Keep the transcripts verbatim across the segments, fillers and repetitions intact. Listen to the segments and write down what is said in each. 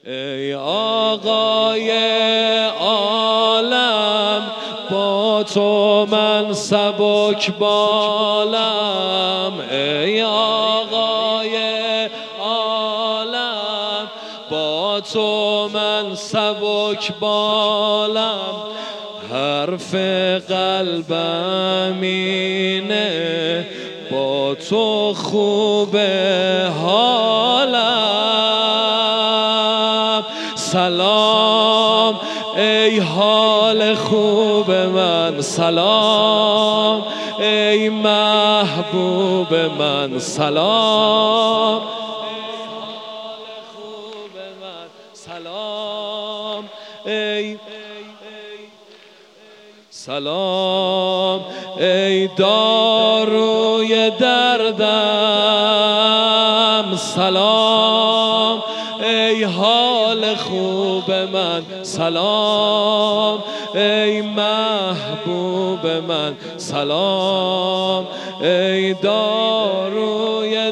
ای آقای عالم با تو من سبک بالم، ای آقای عالم با تو من سبک بالم. حرف قلبم اینه با تو خوب حالم. سلام ای حال خوب من، سلام ای محبوب من، سلام سلام ای سلام ای داروی دردم، سلام ای حال خوب من، سلام ای محبوب من، سلام ای داروی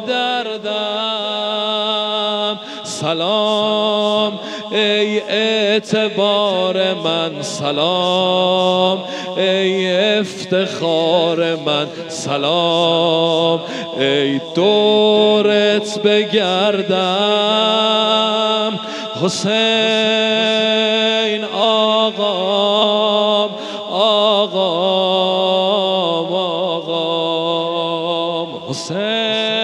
دردم، سلام ای اعتبار من، سلام ای افتخار من، سلام ای دورت بگردم حسین آقام آقام آقام حسین.